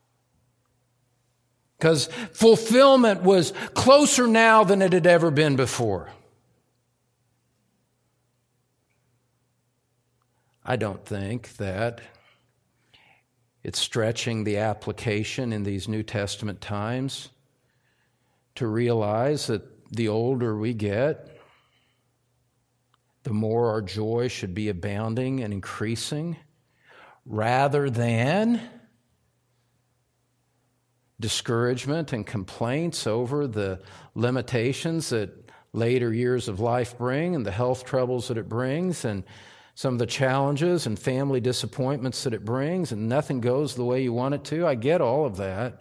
Because fulfillment was closer now than it had ever been before. I don't think that it's stretching the application in these New Testament times to realize that the older we get, the more our joy should be abounding and increasing, rather than discouragement and complaints over the limitations that later years of life bring and the health troubles that it brings and some of the challenges and family disappointments that it brings, and nothing goes the way you want it to. I get all of that.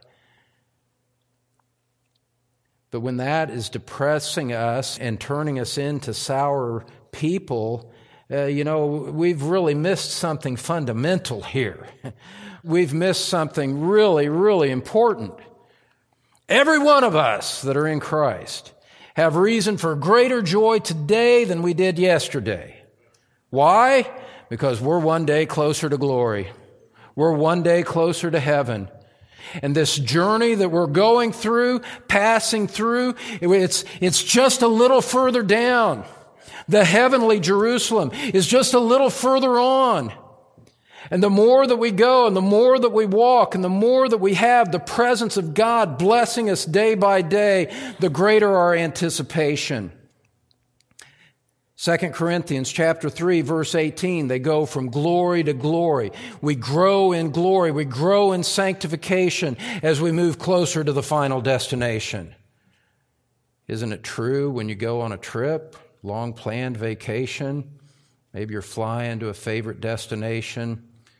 But when that is depressing us and turning us into sour people, uh, you know, we've really missed something fundamental here. We've missed something really, really important. Every one of us that are in Christ have reason for greater joy today than we did yesterday. Why? Because we're one day closer to glory. We're one day closer to heaven. And this journey that we're going through, passing through, it's, it's just a little further down. The heavenly Jerusalem is just a little further on. And the more that we go and the more that we walk and the more that we have the presence of God blessing us day by day, the greater our anticipation. Second Corinthians chapter three, verse eighteen, they go from glory to glory. We grow in glory. We grow in sanctification as we move closer to the final destination. Isn't it true when you go on a trip, long planned vacation, maybe you're flying to a favorite destination,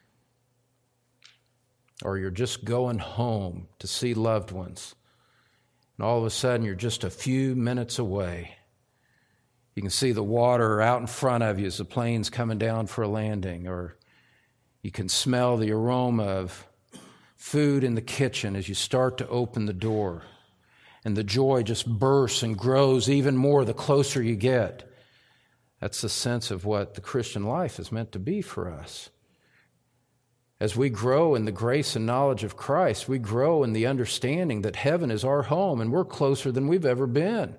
or you're just going home to see loved ones, and all of a sudden you're just a few minutes away. You can see the water out in front of you as the plane's coming down for a landing, or you can smell the aroma of food in the kitchen as you start to open the door. And the joy just bursts and grows even more the closer you get. That's the sense of what the Christian life is meant to be for us. As we grow in the grace and knowledge of Christ, we grow in the understanding that heaven is our home and we're closer than we've ever been.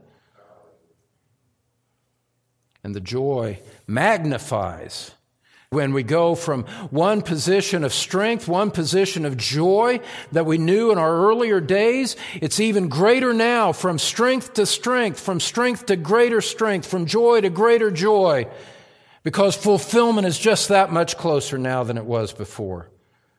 And the joy magnifies when we go from one position of strength, one position of joy that we knew in our earlier days. It's even greater now, from strength to strength, from strength to greater strength, from joy to greater joy, because fulfillment is just that much closer now than it was before.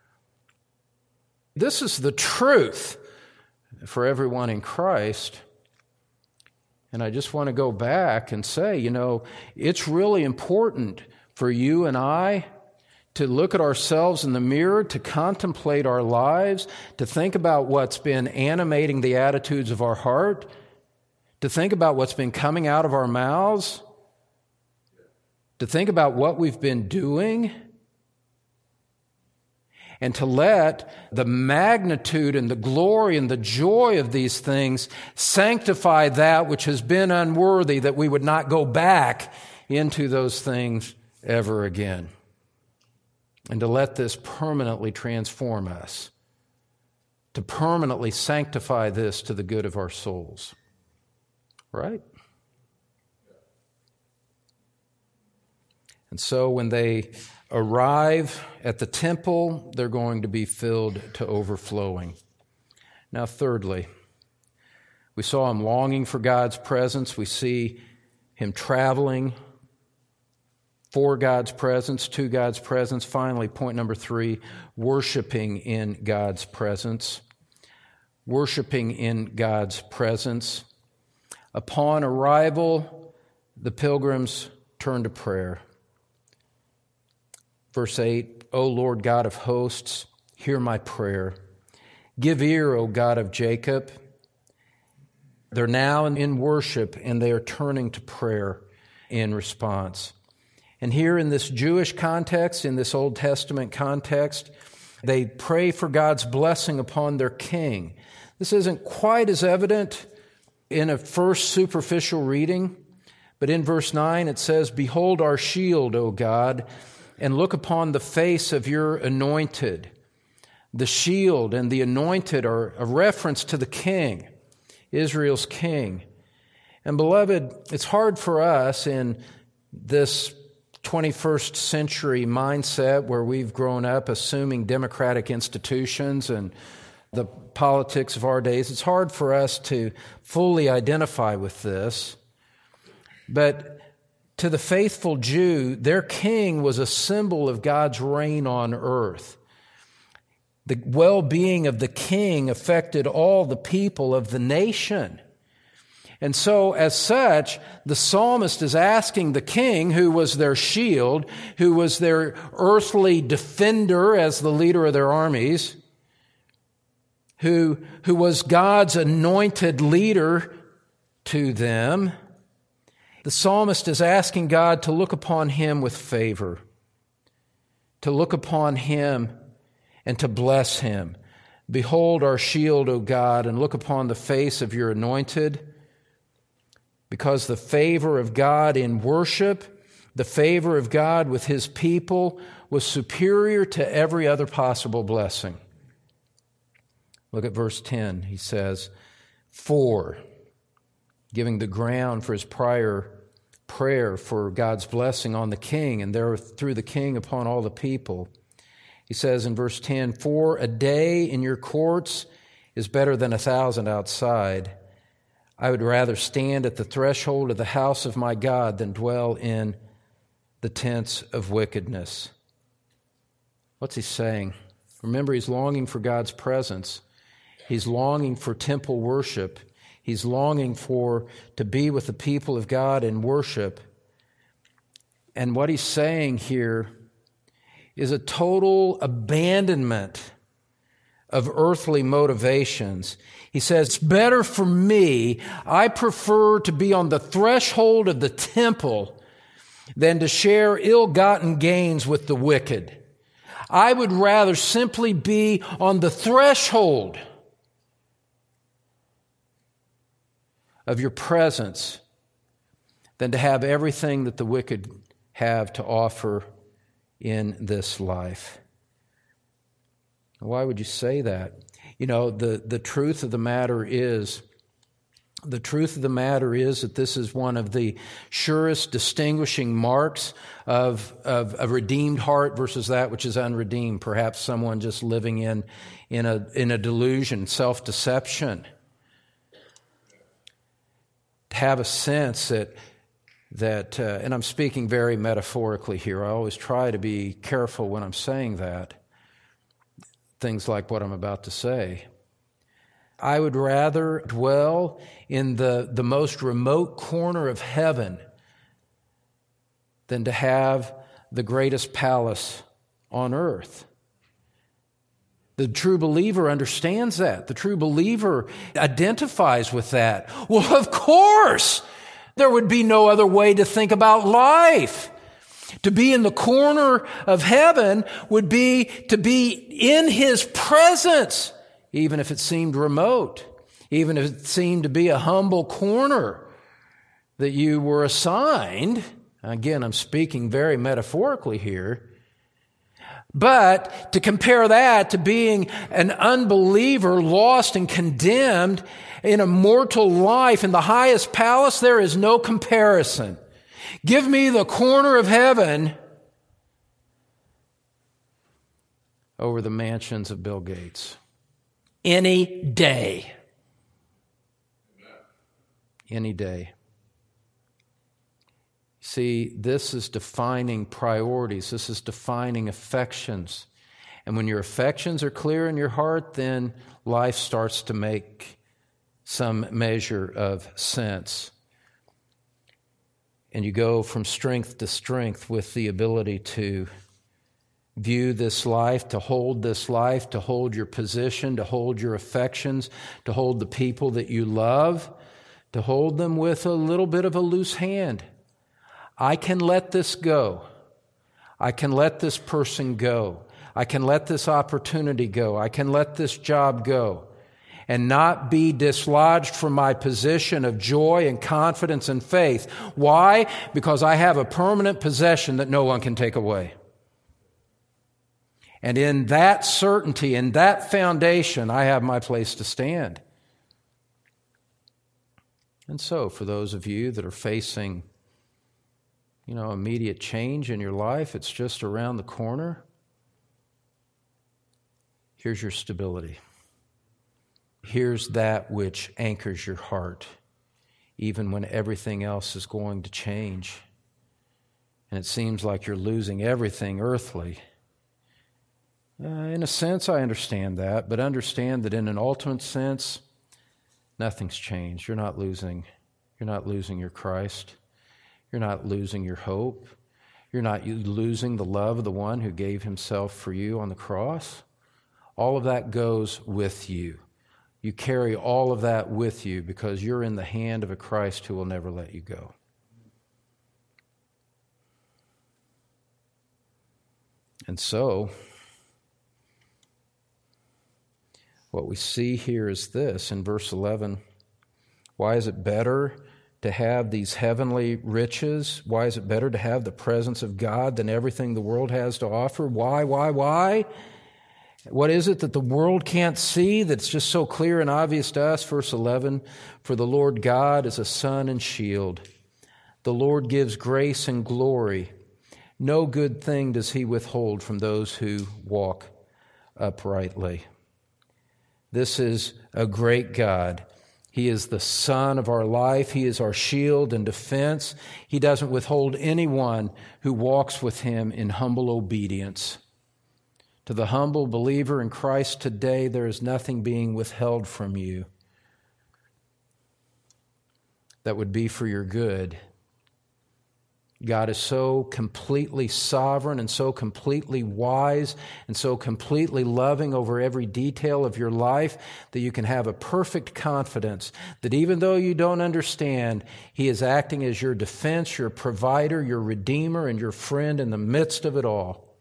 This is the truth for everyone in Christ. And I just want to go back and say, you know, it's really important for you and I to look at ourselves in the mirror, to contemplate our lives, to think about what's been animating the attitudes of our heart, to think about what's been coming out of our mouths, to think about what we've been doing, and to let the magnitude and the glory and the joy of these things sanctify that which has been unworthy, that we would not go back into those things ever again. And to let this permanently transform us, to permanently sanctify this to the good of our souls. Right? And so when they arrive at the temple, they're going to be filled to overflowing. Now, thirdly, we saw him longing for God's presence. We see him traveling for God's presence, to God's presence. Finally, point number three, worshiping in God's presence. Worshiping in God's presence. Upon arrival, the pilgrims turn to prayer. Verse eight, O Lord God of hosts, hear my prayer. Give ear, O God of Jacob. They're now in worship, and they are turning to prayer in response. And here in this Jewish context, in this Old Testament context, they pray for God's blessing upon their king. This isn't quite as evident in a first superficial reading, but in verse nine it says, Behold our shield, O God, and look upon the face of your anointed. The shield and the anointed are a reference to the king, Israel's king. And beloved, it's hard for us in this twenty-first century mindset where we've grown up assuming democratic institutions and the politics of our days. It's hard for us to fully identify with this. But to the faithful Jew, their king was a symbol of God's reign on earth. The well-being of the king affected all the people of the nation. And so, as such, the psalmist is asking the king, who was their shield, who was their earthly defender as the leader of their armies, who, who was God's anointed leader to them, the psalmist is asking God to look upon him with favor, to look upon him and to bless him. Behold our shield, O God, and look upon the face of your anointed, because the favor of God in worship, the favor of God with his people, was superior to every other possible blessing. Look at verse ten. He says, For, giving the ground for his prior prayer for God's blessing on the king, and there through the king upon all the people. He says in verse ten, For a day in your courts is better than a thousand outside. I would rather stand at the threshold of the house of my God than dwell in the tents of wickedness. What's he saying? Remember, he's longing for God's presence. He's longing for temple worship. He's longing for to be with the people of God in worship. And what he's saying here is a total abandonment of earthly motivations. He says, it's better for me, I prefer to be on the threshold of the temple than to share ill-gotten gains with the wicked. I would rather simply be on the threshold of your presence than to have everything that the wicked have to offer in this life. Why would you say that? You know, the, the truth of the matter is, the truth of the matter is that this is one of the surest distinguishing marks of, of a redeemed heart versus that which is unredeemed. Perhaps someone just living in, in a, in a delusion, self-deception. To have a sense that, that uh, and I'm speaking very metaphorically here. I always try to be careful when I'm saying that. Things like what I'm about to say. I would rather dwell in the, the most remote corner of heaven than to have the greatest palace on earth. The true believer understands that. The true believer identifies with that. Well, of course, there would be no other way to think about life. To be in the corner of heaven would be to be in His presence, even if it seemed remote, even if it seemed to be a humble corner that you were assigned. Again, I'm speaking very metaphorically here. But to compare that to being an unbeliever, lost and condemned in a mortal life in the highest palace, there is no comparison. Give me the corner of heaven over the mansions of Bill Gates. Any day. Any day. See, this is defining priorities. This is defining affections. And when your affections are clear in your heart, then life starts to make some measure of sense. And you go from strength to strength with the ability to view this life, to hold this life, to hold your position, to hold your affections, to hold the people that you love, to hold them with a little bit of a loose hand. I can let this go. I can let this person go. I can let this opportunity go. I can let this job go and not be dislodged from my position of joy and confidence and faith. Why? Because I have a permanent possession that no one can take away. And in that certainty, in that foundation, I have my place to stand. And so, for those of you that are facing you know, immediate change in your life, it's just around the corner. Here's your stability. Here's that which anchors your heart, even when everything else is going to change. And it seems like you're losing everything earthly. Uh, in a sense, I understand that, but understand that in an ultimate sense, nothing's changed. You're not losing. You're not losing your Christ. You're not losing your hope. You're not losing the love of the one who gave himself for you on the cross. All of that goes with you. You carry all of that with you because you're in the hand of a Christ who will never let you go. And so, what we see here is this in verse eleven. Why is it better to have these heavenly riches? Why is it better to have the presence of God than everything the world has to offer? Why, why, why? What is it that the world can't see that's just so clear and obvious to us? Verse eleven, for the Lord God is a sun and shield. The Lord gives grace and glory. No good thing does He withhold from those who walk uprightly. This is a great God. He is the sun of our life. He is our shield and defense. He doesn't withhold anyone who walks with Him in humble obedience. To the humble believer in Christ today, there is nothing being withheld from you that would be for your good. God is so completely sovereign and so completely wise and so completely loving over every detail of your life that you can have a perfect confidence that even though you don't understand, He is acting as your defense, your provider, your redeemer, and your friend in the midst of it all.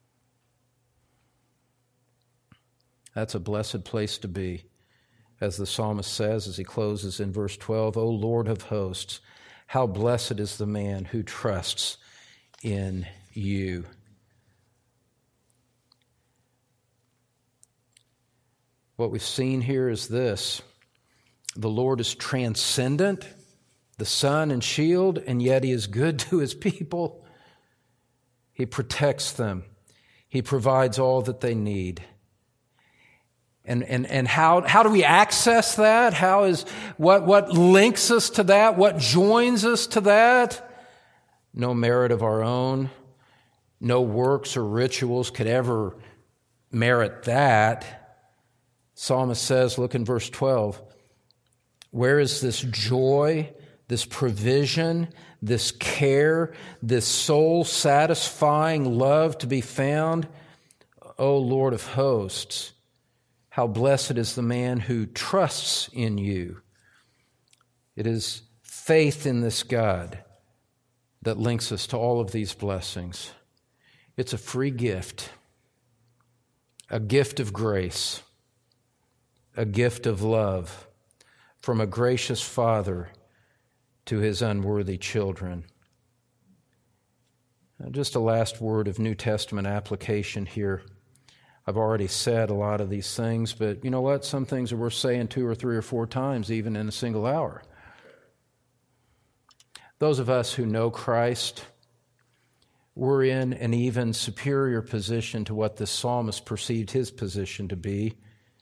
That's a blessed place to be. As the psalmist says as he closes in verse twelve, O Lord of hosts, how blessed is the man who trusts in you. What we've seen here is this. The Lord is transcendent, the sun and shield, and yet He is good to His people. He protects them. He provides all that they need. And and and how how do we access that? How is what what links us to that? What joins us to that? No merit of our own, no works or rituals could ever merit that. Psalmist says, look in verse twelve, where is this joy, this provision, this care, this soul-satisfying love to be found? O Lord of hosts, how blessed is the man who trusts in you. It is faith in this God that links us to all of these blessings. It's a free gift, a gift of grace, a gift of love from a gracious Father to his unworthy children. Just a last word of New Testament application here. I've already said a lot of these things, but you know what? Some things are worth saying two or three or four times, even in a single hour. Those of us who know Christ, we're in an even superior position to what the psalmist perceived his position to be.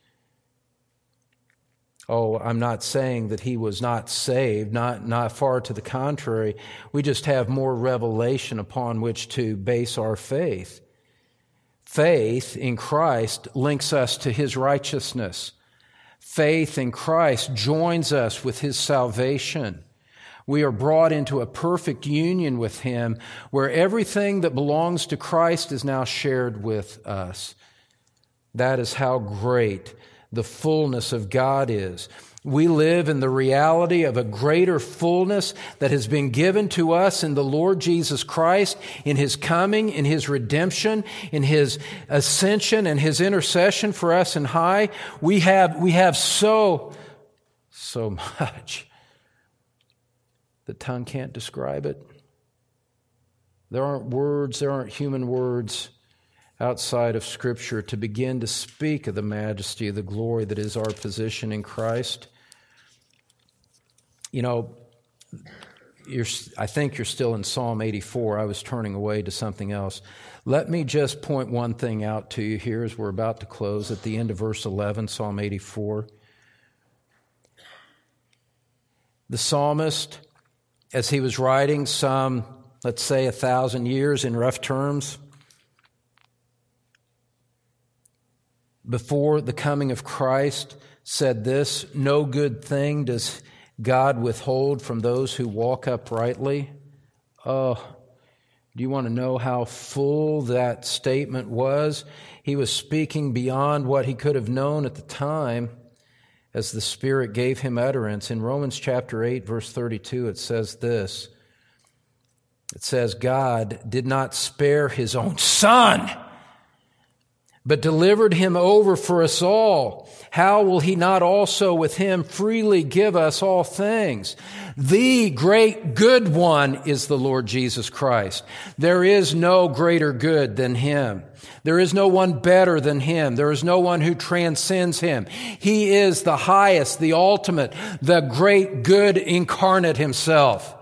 Oh, I'm not saying that he was not saved, not, not far to the contrary. We just have more revelation upon which to base our faith. Faith in Christ links us to his righteousness. Faith in Christ joins us with his salvation. We are brought into a perfect union with him where everything that belongs to Christ is now shared with us. That is how great the fullness of God is. We live in the reality of a greater fullness that has been given to us in the Lord Jesus Christ, in his coming, in his redemption, in his ascension, and his intercession for us in high. We have, we have so, so much. The tongue can't describe it. There aren't words, there aren't human words outside of Scripture to begin to speak of the majesty of the glory that is our position in Christ. You know, you're, I think you're still in Psalm eighty-four. I was turning away to something else. Let me just point one thing out to you here as we're about to close at the end of verse eleven, Psalm eighty-four. The psalmist, as he was writing some, let's say, a thousand years in rough terms, before the coming of Christ, said this: no good thing does God withhold from those who walk uprightly. Oh, do you want to know how full that statement was? He was speaking beyond what he could have known at the time as the Spirit gave him utterance. In Romans chapter eight, verse thirty-two, it says this. It says, God did not spare his own Son, but delivered him over for us all. How will he not also with him freely give us all things? The great good one is the Lord Jesus Christ. There is no greater good than him. There is no one better than him. There is no one who transcends him. He is the highest, the ultimate, the great good incarnate himself.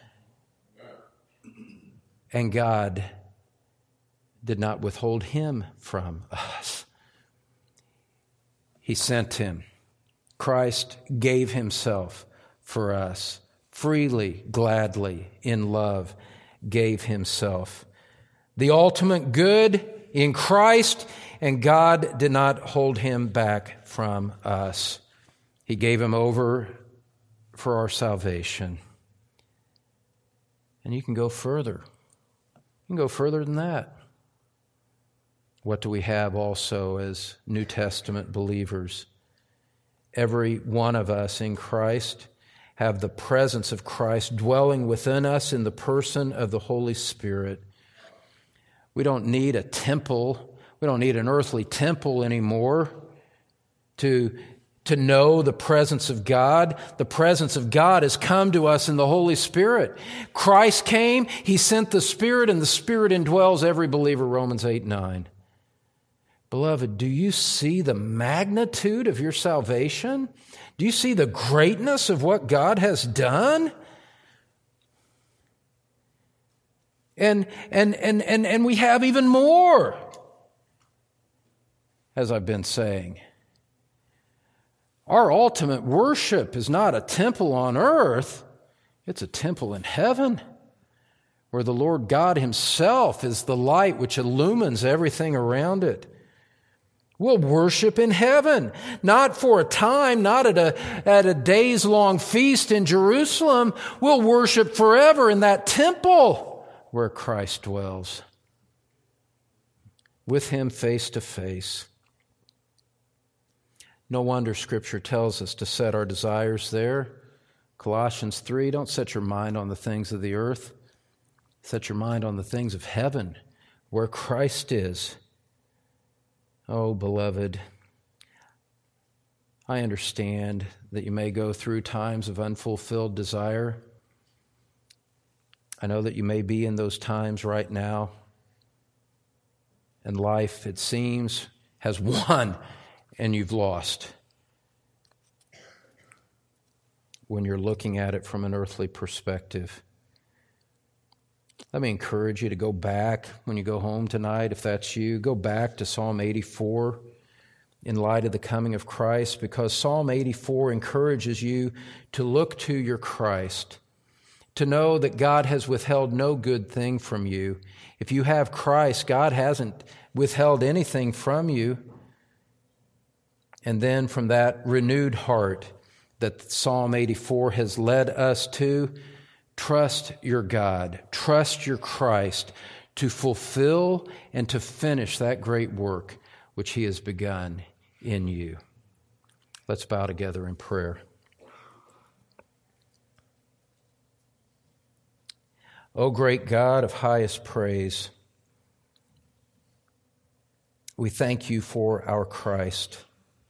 And God did not withhold him from us. He sent him. Christ gave himself for us, freely, gladly, in love, gave himself. The ultimate good in Christ, and God did not hold him back from us. He gave him over for our salvation. And you can go further. You can go further than that. What do we have also as New Testament believers? Every one of us in Christ have the presence of Christ dwelling within us in the person of the Holy Spirit. We don't need a temple. We don't need an earthly temple anymore to, to know the presence of God. The presence of God has come to us in the Holy Spirit. Christ came, he sent the Spirit, and the Spirit indwells every believer, Romans eight nine. Beloved, do you see the magnitude of your salvation? Do you see the greatness of what God has done? And, and, and, and, and we have even more, as I've been saying. Our ultimate worship is not a temple on earth. It's a temple in heaven, where the Lord God himself is the light which illumines everything around it. We'll worship in heaven, not for a time, not at a, at a days-long feast in Jerusalem. We'll worship forever in that temple where Christ dwells, with him face to face. No wonder Scripture tells us to set our desires there. Colossians three, don't set your mind on the things of the earth. Set your mind on the things of heaven, where Christ is. Oh, beloved, I understand that you may go through times of unfulfilled desire. I know that you may be in those times right now. And life, it seems, has won and you've lost when you're looking at it from an earthly perspective. Let me encourage you to go back when you go home tonight, if that's you, go back to Psalm eighty-four in light of the coming of Christ, because Psalm eighty-four encourages you to look to your Christ, to know that God has withheld no good thing from you. If you have Christ, God hasn't withheld anything from you. And then from that renewed heart that Psalm eighty-four has led us to, trust your God, trust your Christ to fulfill and to finish that great work which He has begun in you. Let's bow together in prayer. O great God of highest praise, we thank you for our Christ.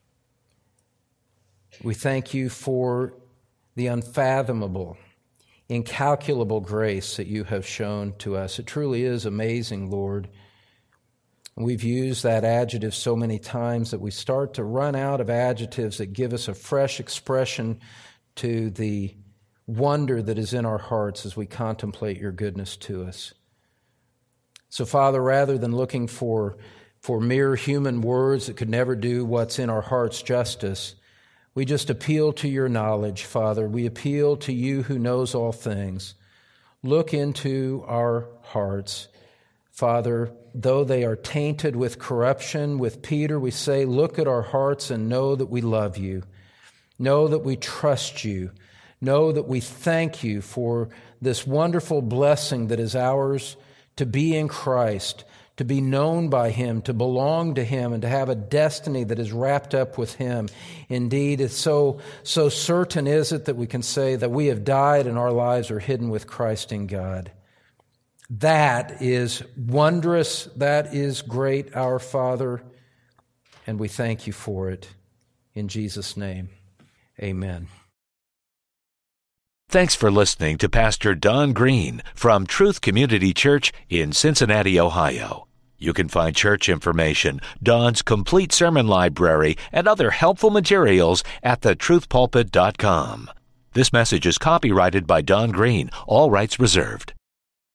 We thank you for the unfathomable, incalculable grace that you have shown to us. It truly is amazing, Lord. We've used that adjective so many times that we start to run out of adjectives that give us a fresh expression to the wonder that is in our hearts as we contemplate your goodness to us. So, Father, rather than looking for, for mere human words that could never do what's in our hearts justice, we just appeal to your knowledge, Father. We appeal to you who knows all things. Look into our hearts. Father, though they are tainted with corruption, with Peter, we say, look at our hearts and know that we love you. Know that we trust you. Know that we thank you for this wonderful blessing that is ours to be in Christ, to be known by Him, to belong to Him, and to have a destiny that is wrapped up with Him. Indeed, it's so, so certain is it that we can say that we have died and our lives are hidden with Christ in God. That is wondrous. That is great, our Father, and we thank you for it. In Jesus' name, amen. Thanks for listening to Pastor Don Green from Truth Community Church in Cincinnati, Ohio. You can find church information, Don's complete sermon library, and other helpful materials at the truth pulpit dot com. This message is copyrighted by Don Green, all rights reserved.